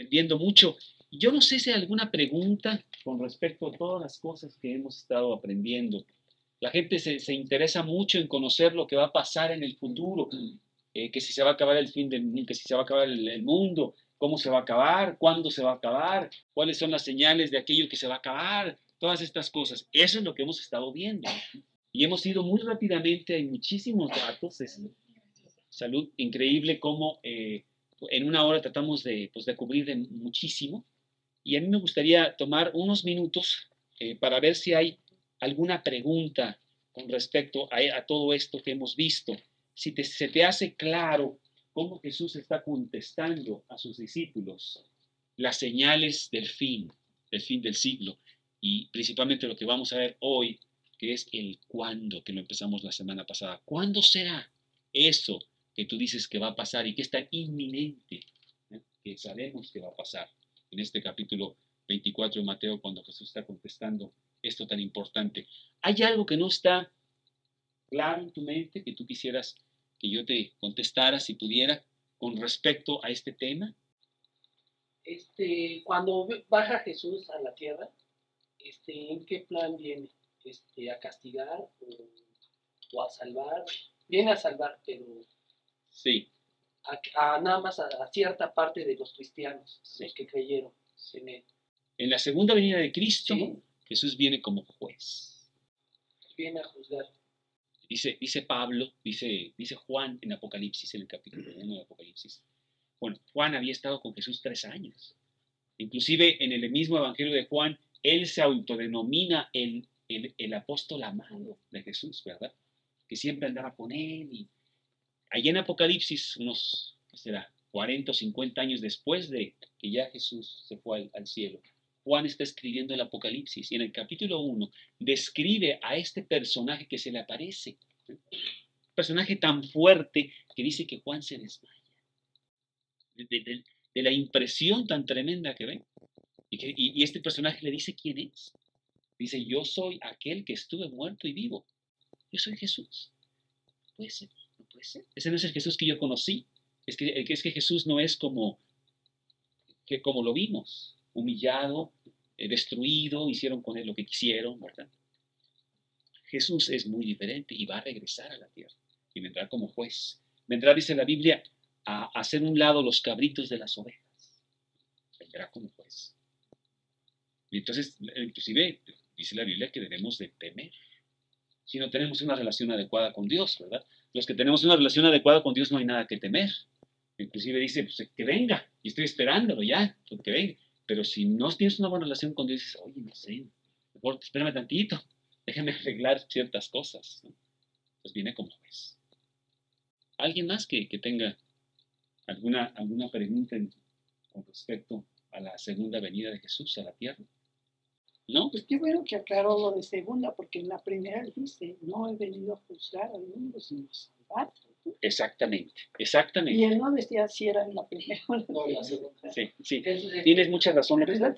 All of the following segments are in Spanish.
aprendiendo mucho. Yo no sé si hay alguna pregunta con respecto a todas las cosas que hemos estado aprendiendo. La gente se interesa mucho en conocer lo que va a pasar en el futuro, que si se va a acabar el fin del mundo, que si se va a acabar el mundo, cómo se va a acabar, cuándo se va a acabar, cuáles son las señales de aquello que se va a acabar, todas estas cosas. Eso es lo que hemos estado viendo. Y hemos ido muy rápidamente, hay muchísimos datos, es salud increíble cómo en una hora tratamos de cubrir de muchísimo. Y a mí me gustaría tomar unos minutos para ver si hay alguna pregunta con respecto a todo esto que hemos visto. Si se te hace claro cómo Jesús está contestando a sus discípulos las señales del fin del siglo, y principalmente lo que vamos a ver hoy, que es el cuándo, que lo empezamos la semana pasada. ¿Cuándo será eso que tú dices que va a pasar y que es tan inminente, que sabemos que va a pasar? En este capítulo 24 de Mateo, cuando Jesús está contestando esto tan importante. ¿Hay algo que no está claro en tu mente que tú quisieras que yo te contestara, si pudiera, con respecto a este tema? Cuando baja Jesús a la tierra, ¿en qué plan viene? ¿A castigar o a salvar? Viene a salvar, pero sí, nada más a cierta parte de los cristianos, sí, los que creyeron en él. En la segunda venida de Cristo, ¿sí? Jesús viene como juez. Viene a juzgar. Dice Pablo, dice Juan en Apocalipsis, en el capítulo 1 de Apocalipsis. Bueno, Juan había estado con Jesús 3 años. Inclusive en el mismo Evangelio de Juan, él se autodenomina el apóstol amado de Jesús, ¿verdad? Que siempre andaba con él. Y allá en Apocalipsis, unos, ¿qué será? 40 o 50 años después de que ya Jesús se fue al cielo, Juan está escribiendo el Apocalipsis y en el capítulo 1 describe a este personaje que se le aparece. Un personaje tan fuerte que dice que Juan se desmaya. De la impresión tan tremenda que ve. Y este personaje le dice quién es. Dice, yo soy aquel que estuve muerto y vivo. Yo soy Jesús. No puede ser, no puede ser. Ese no es el Jesús que yo conocí. Es que Jesús no es como lo vimos, humillado, destruido, hicieron con él lo que quisieron, ¿verdad? Jesús es muy diferente y va a regresar a la tierra y vendrá como juez. Vendrá, dice la Biblia, a hacer un lado los cabritos de las ovejas. Vendrá como juez. Y entonces, inclusive, dice la Biblia que debemos de temer si no tenemos una relación adecuada con Dios, ¿verdad? Los que tenemos una relación adecuada con Dios no hay nada que temer. Inclusive dice, pues, que venga, y estoy esperándolo ya, pues, que venga. Pero si no tienes una buena relación con Dios, dices, oye, no sé, mejor espérame tantito, déjame arreglar ciertas cosas, ¿no? Pues viene como juez. ¿Alguien más que tenga alguna pregunta con respecto a la segunda venida de Jesús a la tierra? ¿No? Pues qué bueno que aclaró lo de segunda, porque en la primera dice, no he venido a juzgar al mundo, sino a salvar. Exactamente. Y él no decía si era en la primera o en la segunda. Sí, tienes mucha razón. ¿Verdad?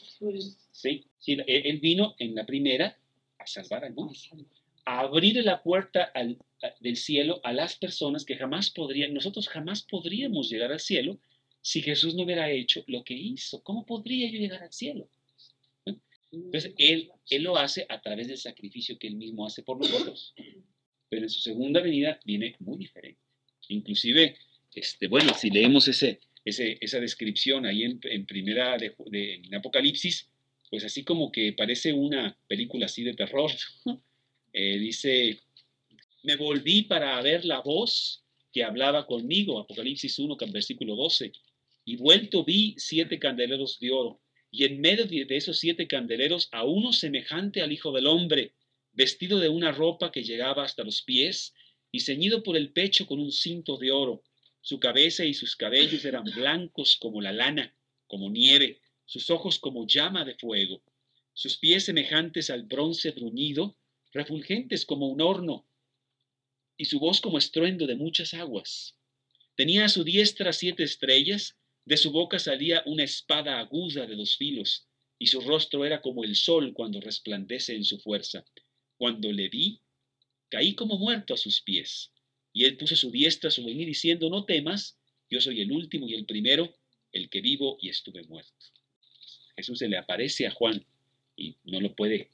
Sí, él vino en la primera a salvar al mundo, a abrir la puerta del cielo a las personas que nosotros jamás podríamos llegar al cielo si Jesús no hubiera hecho lo que hizo. ¿Cómo podría yo llegar al cielo? Entonces, él lo hace a través del sacrificio que él mismo hace por nosotros. Pero en su segunda venida viene muy diferente. Inclusive, bueno, si leemos esa descripción ahí en primera en Apocalipsis, pues así como que parece una película así de terror, ¿no? Dice, me volví para ver la voz que hablaba conmigo, Apocalipsis 1, versículo 12, y vuelto vi 7 candeleros de oro, y en medio de esos 7 candeleros a uno semejante al Hijo del Hombre, vestido de una ropa que llegaba hasta los pies, y ceñido por el pecho con un cinto de oro. Su cabeza y sus cabellos eran blancos como la lana, como nieve, sus ojos como llama de fuego, sus pies semejantes al bronce bruñido, refulgentes como un horno, y su voz como estruendo de muchas aguas. Tenía a su diestra 7 estrellas, de su boca salía una espada aguda de 2 filos, y su rostro era como el sol cuando resplandece en su fuerza. Cuando le vi, caí como muerto a sus pies, y él puso su diestra sobre mí diciendo, no temas, yo soy el último y el el que vivo y estuve muerto. Jesús se le aparece a Juan y no lo puede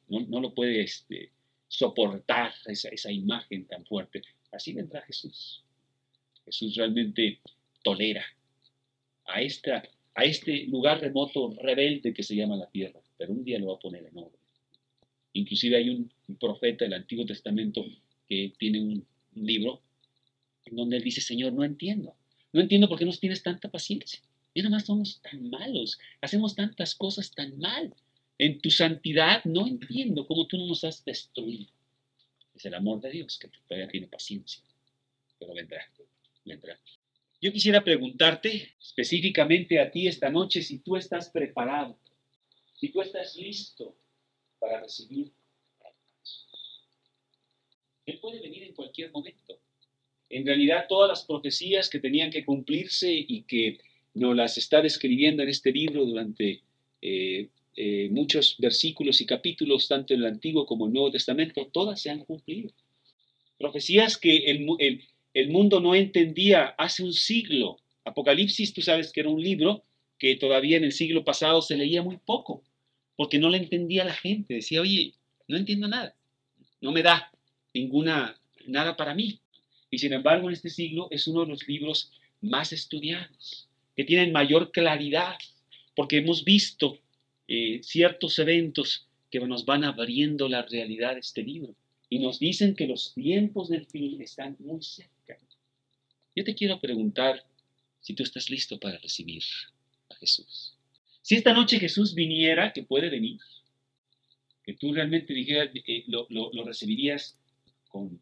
soportar esa imagen tan fuerte. Así vendrá Jesús. Jesús realmente tolera a este lugar remoto, rebelde que se llama la tierra, pero un día lo va a poner en orden. Inclusive hay un profeta del Antiguo Testamento que tiene un libro en donde él dice, Señor, no entiendo por qué nos tienes tanta paciencia. Y nada más somos tan malos, hacemos tantas cosas tan mal. En tu santidad no entiendo cómo tú no nos has destruido. Es el amor de Dios que todavía tiene paciencia, pero vendrá. Yo quisiera preguntarte específicamente a ti esta noche si tú estás preparado, si tú estás listo para recibir a Jesús. Él puede venir en cualquier momento. En realidad, todas las profecías que tenían que cumplirse y que nos las está describiendo en este libro durante muchos versículos y capítulos, tanto en el Antiguo como en el Nuevo Testamento, todas se han cumplido. Profecías que el mundo no entendía hace un siglo. Apocalipsis, tú sabes que era un libro que todavía en el siglo pasado se leía muy poco, porque no le entendía la gente. Decía, oye, no entiendo nada, no me da nada para mí. Y sin embargo, en este siglo es uno de los libros más estudiados, que tienen mayor claridad, porque hemos visto ciertos eventos que nos van abriendo la realidad de este libro y nos dicen que los tiempos del fin están muy cerca. Yo te quiero preguntar si tú estás listo para recibir a Jesús. Si esta noche Jesús viniera, que puede venir, que tú realmente dijeras, lo recibirías con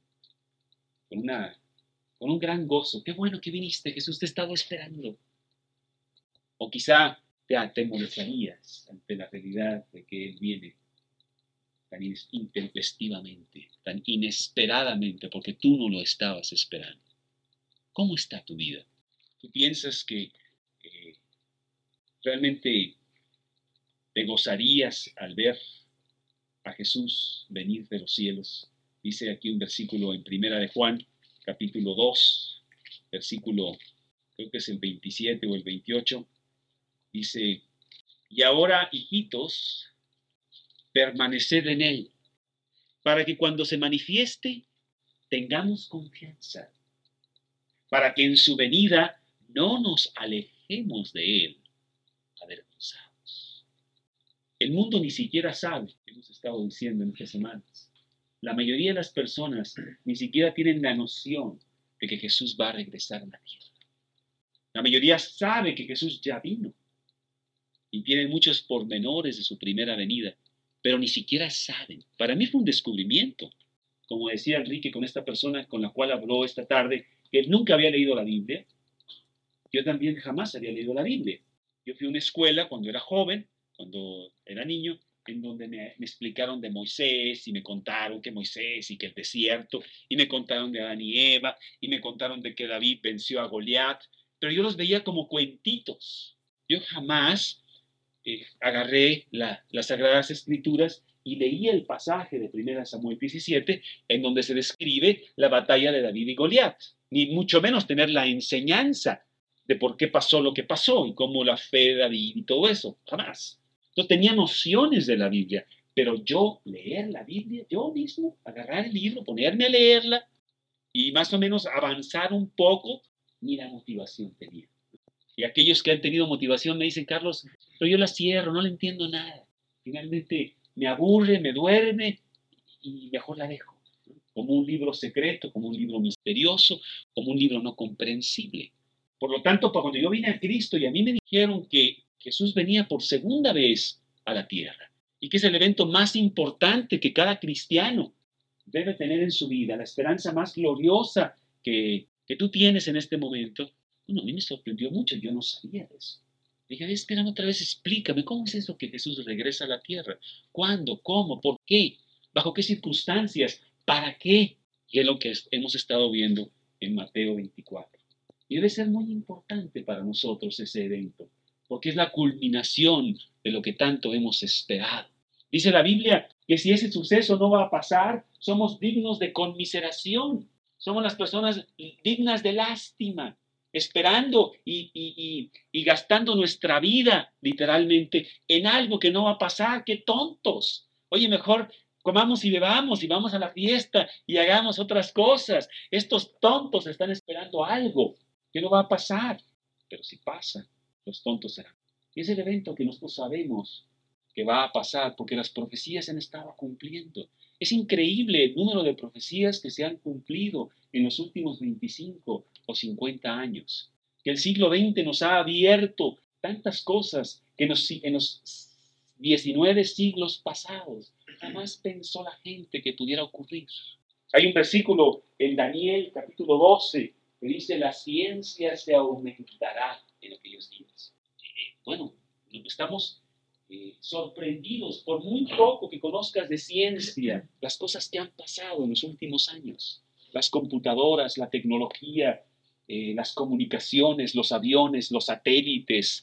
un gran gozo. Qué bueno que viniste, Jesús, te he estado esperando. O quizá te molestarías ante la realidad de que Él viene tan intempestivamente, tan inesperadamente, porque tú no lo estabas esperando. ¿Cómo está tu vida? ¿Tú piensas que realmente te gozarías al ver a Jesús venir de los cielos? Dice aquí un versículo en Primera de Juan, capítulo 2, versículo, creo que es el 27 o el 28, dice, y ahora, hijitos, permaneced en Él, para que cuando se manifieste tengamos confianza, para que en su venida no nos alejemos de Él avergonzados. El mundo ni siquiera sabe, hemos estado diciendo en estas semanas, la mayoría de las personas ni siquiera tienen la noción de que Jesús va a regresar a la tierra. La mayoría sabe que Jesús ya vino y tienen muchos pormenores de su primera venida, pero ni siquiera saben. Para mí fue un descubrimiento. Como decía Enrique con esta persona con la cual habló esta tarde, que él nunca había leído la Biblia. Yo también jamás había leído la Biblia. Yo fui a una escuela cuando era joven, cuando era niño, en donde me explicaron de Moisés y me contaron que Moisés y que el desierto, y me contaron de Adán y Eva, y me contaron de que David venció a Goliat, pero yo los veía como cuentitos. Yo jamás agarré las Sagradas Escrituras y leí el pasaje de 1 Samuel 17 en donde se describe la batalla de David y Goliat, ni mucho menos tener la enseñanza de por qué pasó lo que pasó y cómo la fe de David y todo eso, jamás. No tenía nociones de la Biblia, pero yo leer la Biblia, yo mismo, agarrar el libro, ponerme a leerla y más o menos avanzar un poco, ni la motivación tenía. Y aquellos que han tenido motivación me dicen, Carlos, pero yo la cierro, no le entiendo nada. Finalmente me aburre, me duerme y mejor la dejo. Como un libro secreto, como un libro misterioso, como un libro no comprensible. Por lo tanto, cuando yo vine a Cristo y a mí me dijeron que Jesús venía por segunda vez a la tierra y que es el evento más importante que cada cristiano debe tener en su vida, la esperanza más gloriosa que tú tienes en este momento, bueno, a mí me sorprendió mucho, yo no sabía de eso. Dije, espera, otra vez explícame, ¿cómo es eso que Jesús regresa a la tierra? ¿Cuándo? ¿Cómo? ¿Por qué? ¿Bajo qué circunstancias? ¿Para qué? Y es lo que hemos estado viendo en Mateo 24. Y debe ser muy importante para nosotros ese evento, porque es la culminación de lo que tanto hemos esperado. Dice la Biblia que si ese suceso no va a pasar, somos dignos de conmiseración. Somos las personas dignas de lástima. esperando y gastando nuestra vida literalmente en algo que no va a pasar. ¡Qué tontos! Oye, mejor comamos y bebamos y vamos a la fiesta y hagamos otras cosas. Estos tontos están esperando algo que no va a pasar. Pero si pasa, los tontos serán. Y es el evento que nosotros sabemos que va a pasar porque las profecías se han estado cumpliendo. Es increíble el número de profecías que se han cumplido en los últimos 25 o 50 años. Que el siglo XX nos ha abierto tantas cosas que en los 19 siglos pasados jamás pensó la gente que pudiera ocurrir. Hay un versículo en Daniel capítulo 12 que dice: la ciencia se aumentará en aquellos días. Bueno, estamos sorprendidos por muy poco que conozcas de ciencia, las cosas que han pasado en los últimos años. Las computadoras, la tecnología, las comunicaciones, los aviones, los satélites,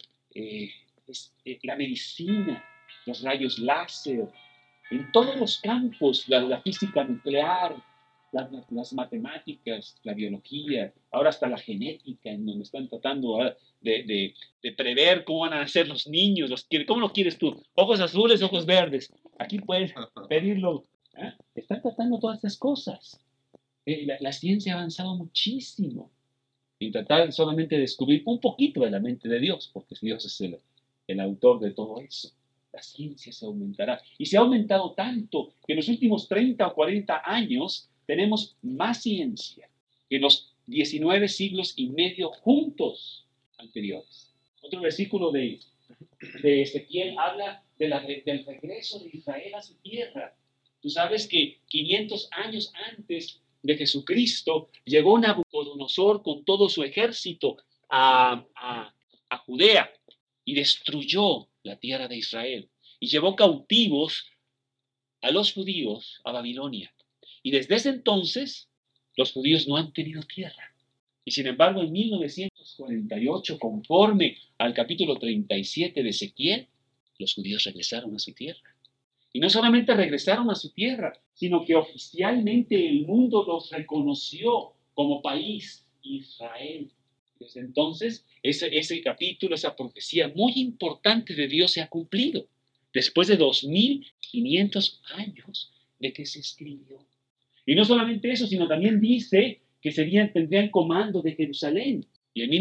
la medicina, los rayos láser, en todos los campos, la física nuclear, las matemáticas, la biología, ahora hasta la genética, en donde están tratando de prever cómo van a nacer los niños, cómo lo quieres tú, ojos azules, ojos verdes. Aquí puedes pedirlo. Están tratando todas estas cosas. La ciencia ha avanzado muchísimo en tratar solamente de descubrir un poquito de la mente de Dios, porque Dios es el autor de todo eso. La ciencia se aumentará. Y se ha aumentado tanto que en los últimos 30 o 40 años tenemos más ciencia que en los 19 siglos y medio juntos anteriores. Otro versículo de Ezequiel habla del regreso de Israel a su tierra. Tú sabes que 500 años antes de Jesucristo llegó Nabucodonosor con todo su ejército a Judea y destruyó la tierra de Israel y llevó cautivos a los judíos a Babilonia. Y desde ese entonces los judíos no han tenido tierra. Y sin embargo, en 1948, conforme al capítulo 37 de Ezequiel, los judíos regresaron a su tierra. Y no solamente regresaron a su tierra, sino que oficialmente el mundo los reconoció como país Israel. Desde entonces, ese capítulo, esa profecía muy importante de Dios se ha cumplido. Después de 2500 años de que se escribió. Y no solamente eso, sino también dice que tendrían comando de Jerusalén. Y en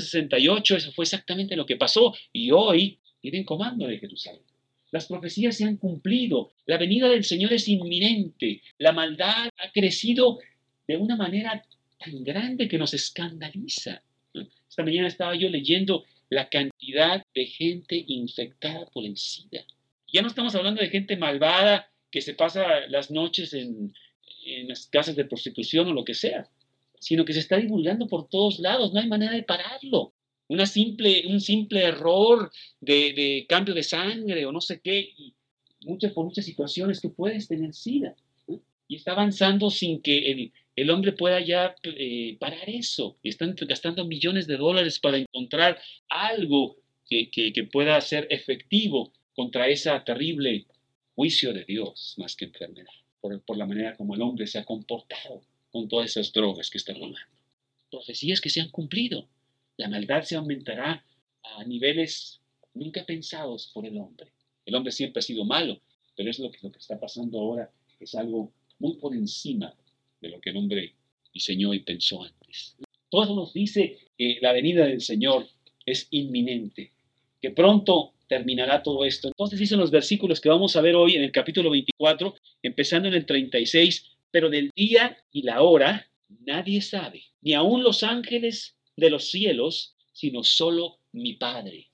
1968 eso fue exactamente lo que pasó. Y hoy tienen comando de Jerusalén. Las profecías se han cumplido. La venida del Señor es inminente. La maldad ha crecido de una manera tan grande que nos escandaliza. Esta mañana estaba yo leyendo la cantidad de gente infectada por el SIDA. Ya no estamos hablando de gente malvada que se pasa las noches en las casas de prostitución o lo que sea, sino que se está divulgando por todos lados. No hay manera de pararlo. Un simple error de cambio de sangre o no sé qué, y por muchas situaciones tú puedes tener SIDA. Y está avanzando sin que el hombre pueda ya parar eso. Y están gastando millones de dólares para encontrar algo que pueda ser efectivo contra ese terrible juicio de Dios, más que enfermedad, por la manera como el hombre se ha comportado con todas esas drogas que está tomando. Profecías que se han cumplido. La maldad se aumentará a niveles nunca pensados por el hombre. El hombre siempre ha sido malo, pero es lo que está pasando ahora es algo muy por encima de lo que el hombre diseñó y pensó antes. Todo eso nos dice que la venida del Señor es inminente, que pronto terminará todo esto. Entonces dicen los versículos que vamos a ver hoy en el capítulo 24, empezando en el 36, pero del día y la hora nadie sabe, ni aun los ángeles de los cielos, sino solo mi Padre.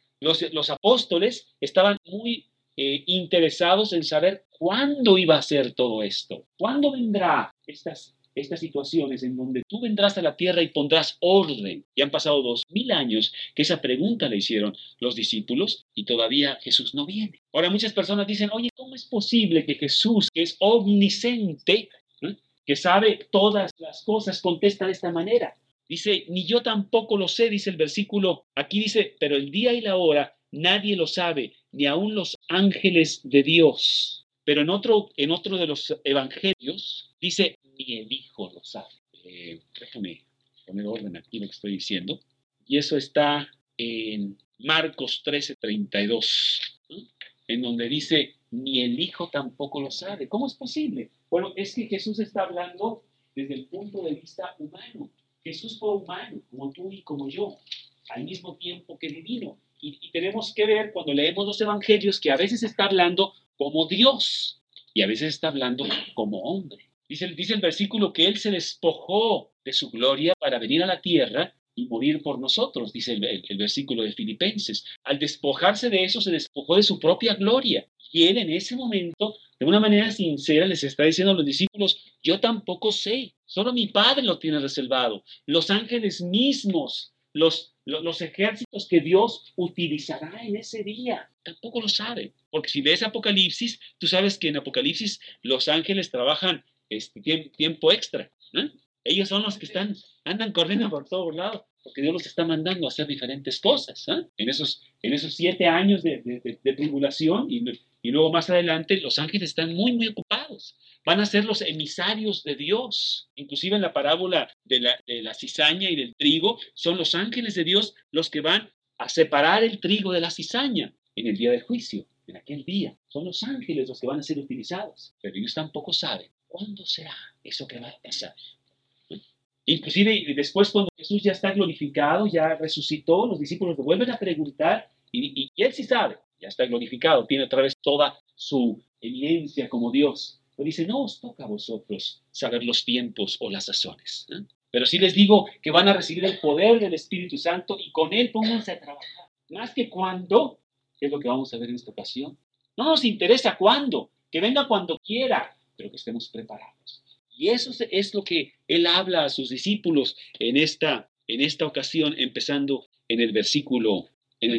Los apóstoles estaban muy interesados en saber cuándo iba a ser todo esto, cuándo vendrá estas situaciones en donde tú vendrás a la tierra y pondrás orden. Y han pasado 2000 años que esa pregunta le hicieron los discípulos y todavía Jesús no viene. Ahora muchas personas dicen, oye, ¿cómo es posible que Jesús, que es omnisciente, que sabe todas las cosas, contesta de esta manera? Dice, ni yo tampoco lo sé, dice el versículo. Aquí dice, pero el día y la hora nadie lo sabe, ni aun los ángeles de Dios. Pero en otro de los evangelios dice, ni el Hijo lo sabe. Déjame poner orden aquí en lo que estoy diciendo. Y eso está en Marcos 13:32, ¿no? En donde dice, ni el Hijo tampoco lo sabe. ¿Cómo es posible? Bueno, es que Jesús está hablando desde el punto de vista humano. Jesús fue humano, como tú y como yo, al mismo tiempo que divino. Y tenemos que ver cuando leemos los evangelios que a veces está hablando como Dios y a veces está hablando como hombre. Dice el versículo que Él se despojó de su gloria para venir a la tierra y morir por nosotros, dice el versículo de Filipenses. Al despojarse de eso, se despojó de su propia gloria. Y Él en ese momento, de una manera sincera, les está diciendo a los discípulos, yo tampoco sé, solo mi Padre lo tiene reservado. Los ángeles mismos, los ejércitos que Dios utilizará en ese día, tampoco lo saben. Porque si lees Apocalipsis, tú sabes que en Apocalipsis los ángeles trabajan tiempo extra, ¿eh? Ellos son los que andan corriendo por todos lados, porque Dios los está mandando a hacer diferentes cosas, ¿eh? En esos 7 años de tribulación y luego más adelante, los ángeles están muy, muy ocupados. Van a ser los emisarios de Dios. Inclusive en la parábola de la cizaña y del trigo, son los ángeles de Dios los que van a separar el trigo de la cizaña en el día del juicio, en aquel día. Son los ángeles los que van a ser utilizados, pero ellos tampoco saben cuándo será eso que va a pasar. Inclusive después cuando Jesús ya está glorificado, ya resucitó, los discípulos le vuelven a preguntar y él sí sabe, ya está glorificado, tiene otra vez toda su evidencia como Dios. Pero dice, no os toca a vosotros saber los tiempos o las sazones, ¿eh? Pero sí les digo que van a recibir el poder del Espíritu Santo y con él pónganse a trabajar. Más que cuándo, que es lo que vamos a ver en esta ocasión. No nos interesa cuándo, que venga cuando quiera, pero que estemos preparados. Y eso es lo que él habla a sus discípulos en esta ocasión, empezando en el versículo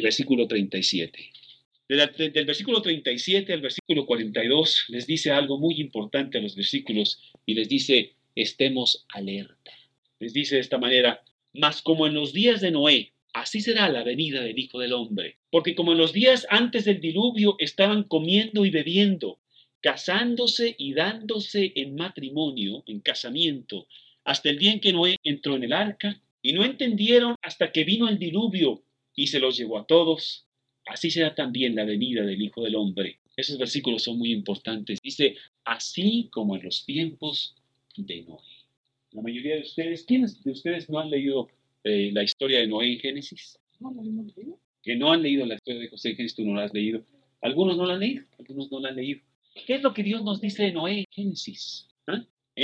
37. Del versículo 37 al versículo 42 les dice algo muy importante a los versículos y les dice, estemos alerta. Les dice de esta manera, mas como en los días de Noé, así será la venida del Hijo del Hombre. Porque como en los días antes del diluvio estaban comiendo y bebiendo, casándose y dándose en matrimonio, en casamiento, hasta el día en que Noé entró en el arca, y no entendieron hasta que vino el diluvio y se los llevó a todos. Así será también la venida del Hijo del Hombre. Esos versículos son muy importantes. Dice, así como en los tiempos de Noé. La mayoría de ustedes, ¿quiénes de ustedes no han leído la historia de Noé en Génesis? No lo hemos leído. Que no han leído la historia de José en Génesis, tú no la has leído. Algunos no la han leído, algunos no la han leído. ¿Qué es lo que Dios nos dice de Noé en Génesis? ¿Ah?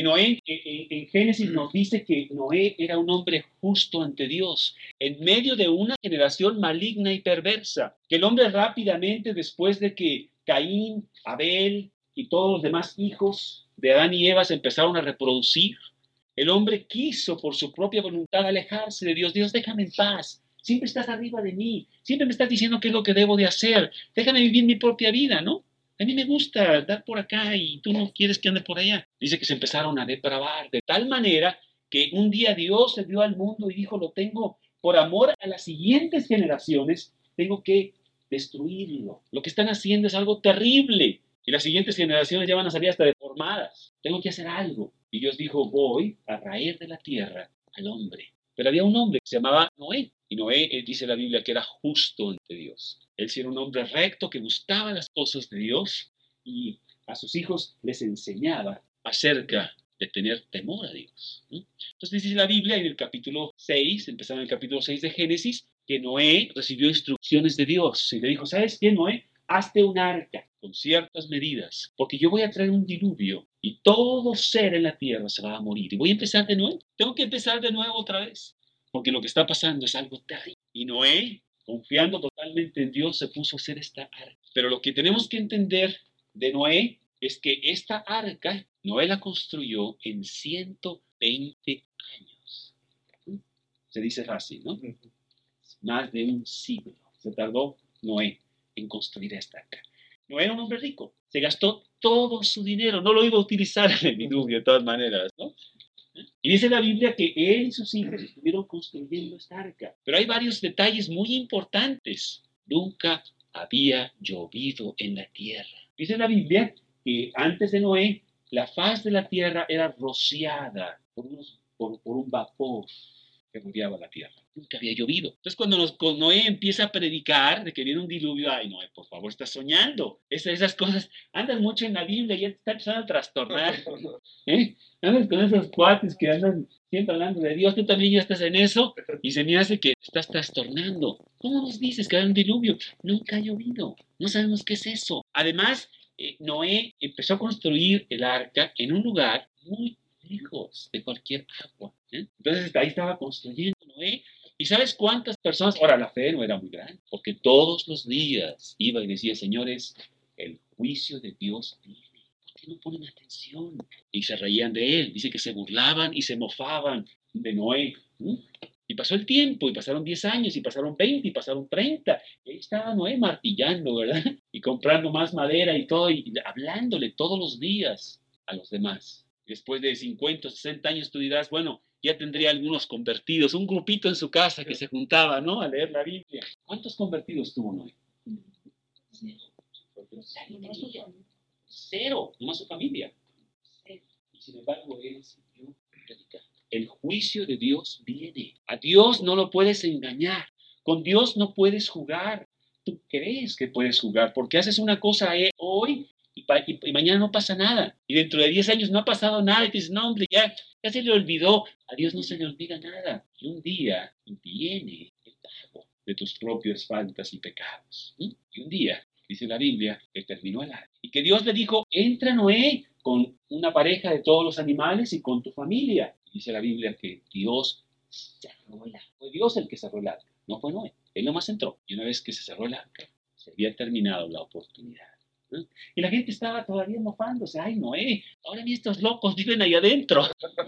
En Génesis nos dice que Noé era un hombre justo ante Dios, en medio de una generación maligna y perversa, que el hombre rápidamente, después de que Caín, Abel y todos los demás hijos de Adán y Eva se empezaron a reproducir, el hombre quiso por su propia voluntad alejarse de Dios. Dios, déjame en paz. Siempre estás arriba de mí. Siempre me estás diciendo qué es lo que debo de hacer. Déjame vivir mi propia vida, ¿no? A mí me gusta dar por acá y tú no quieres que ande por allá. Dice que se empezaron a depravar de tal manera que un día Dios se dio al mundo y dijo, lo tengo por amor a las siguientes generaciones, tengo que destruirlo. Lo que están haciendo es algo terrible. Y las siguientes generaciones ya van a salir hasta deformadas. Tengo que hacer algo. Y Dios dijo, voy a raer de la tierra al hombre. Pero había un hombre que se llamaba Noé. Y Noé, dice la Biblia, que era justo ante Dios. Él sí era un hombre recto que buscaba las cosas de Dios y a sus hijos les enseñaba acerca de tener temor a Dios. Entonces dice la Biblia en el capítulo 6, empezando en el capítulo 6 de Génesis, que Noé recibió instrucciones de Dios y le dijo, ¿sabes qué, Noé? Hazte un arca con ciertas medidas, porque yo voy a traer un diluvio y todo ser en la tierra se va a morir. Y voy a empezar de nuevo. Tengo que empezar de nuevo otra vez, porque lo que está pasando es algo terrible. Y Noé, confiando totalmente en Dios, se puso a hacer esta arca. Pero lo que tenemos que entender de Noé es que esta arca, Noé la construyó en 120 años. Se dice fácil, ¿no? Más de un siglo se tardó Noé en construir esta arca. No era un hombre rico, se gastó todo su dinero, no lo iba a utilizar en el diluvio de todas maneras, ¿no? Y dice la Biblia que él y sus hijos estuvieron construyendo esta arca. Pero hay varios detalles muy importantes. Nunca había llovido en la tierra. Dice la Biblia que antes de Noé, la faz de la tierra era rociada por un vapor. que rodeaba la tierra. Nunca había llovido. Entonces, cuando Noé empieza a predicar de que viene un diluvio, ay, Noé, por favor, estás soñando. Esas cosas, andas mucho en la Biblia y ya te está empezando a trastornar. Andas con esos cuates que andan siempre hablando de Dios, tú también ya estás en eso y se me hace que estás trastornando. ¿Cómo nos dices que hay un diluvio? Nunca ha llovido. No sabemos qué es eso. Además, Noé empezó a construir el arca en un lugar muy lejos de cualquier agua. Entonces ahí estaba construyendo Noé. ¿Y sabes cuántas personas? Ahora, la fe no era muy grande, porque todos los días iba y decía, señores, el juicio de Dios viene. ¿Por qué no ponen atención? Y se reían de él. Dice que se burlaban y se mofaban de Noé. Y pasó el tiempo, y pasaron 10 años, y pasaron 20, y pasaron 30. Y ahí estaba Noé martillando, ¿verdad? Y comprando más madera y todo, y hablándole todos los días a los demás. Después de 50 o 60 años tú dirás, bueno, ya tendría algunos convertidos, un grupito en su casa que se juntaba, ¿no? A leer la Biblia. ¿Cuántos convertidos tuvo Noé? Cero, nomás su familia. Y sin embargo, él siguió predicando. El juicio de Dios viene. A Dios no lo puedes engañar. Con Dios no puedes jugar. Tú crees que puedes jugar porque haces una cosa hoy y mañana no pasa nada. Y dentro de 10 años no ha pasado nada y te dices, no, hombre, ya se le olvidó. A Dios no se le olvida nada. Y un día viene el pago de tus propias faltas y pecados. Y un día, dice la Biblia, que terminó el año. Y que Dios le dijo, entra Noé con una pareja de todos los animales y con tu familia. Dice la Biblia que Dios cerró el arca. Fue Dios el que cerró el arca, no fue Noé. Él nomás entró. Y una vez que se cerró el arca, se había terminado la oportunidad. Y la gente estaba todavía mofándose. Ay, Noé, ahora ni estos locos viven ahí adentro.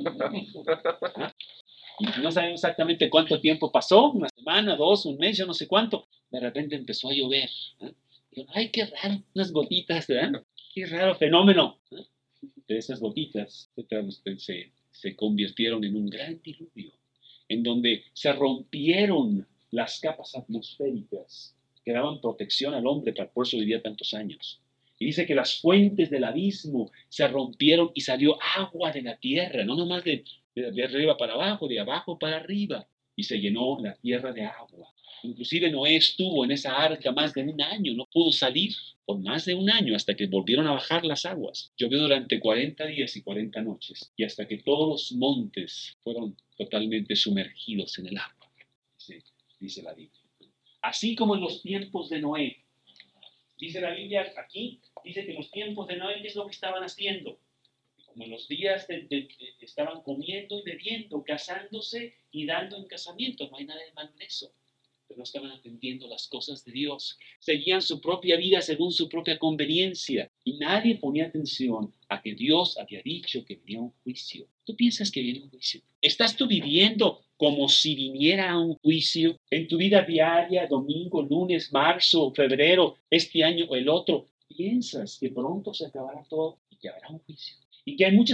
Y no sabemos exactamente cuánto tiempo pasó, una semana, 2, un mes, yo no sé cuánto. De repente empezó a llover. Y, ay, qué raro, unas gotitas, ¿verdad? Qué raro fenómeno. De esas gotitas se convirtieron en un gran diluvio, en donde se rompieron las capas atmosféricas que daban protección al hombre, para por eso vivía tantos años. Y dice que las fuentes del abismo se rompieron y salió agua de la tierra, no nomás de arriba para abajo, de abajo para arriba, y se llenó la tierra de agua. Inclusive Noé estuvo en esa arca más de un año, no pudo salir por más de un año hasta que volvieron a bajar las aguas. Llovió durante 40 días y 40 noches y hasta que todos los montes fueron totalmente sumergidos en el agua, dice la Biblia. Así como en los tiempos de Noé, dice la Biblia aquí, dice que en los tiempos de Noé, ¿qué es lo que estaban haciendo? Como en los días estaban comiendo y bebiendo, casándose y dando en casamiento. No hay nada de malo en eso. Pero no estaban atendiendo las cosas de Dios. Seguían su propia vida según su propia conveniencia. Y nadie ponía atención a que Dios había dicho que venía un juicio. ¿Tú piensas que viene un juicio? ¿Estás tú viviendo como si viniera un juicio en tu vida diaria, domingo, lunes, marzo, febrero, este año o el otro? ¿Piensas que pronto se acabará todo y que habrá un juicio? Y que hay muchas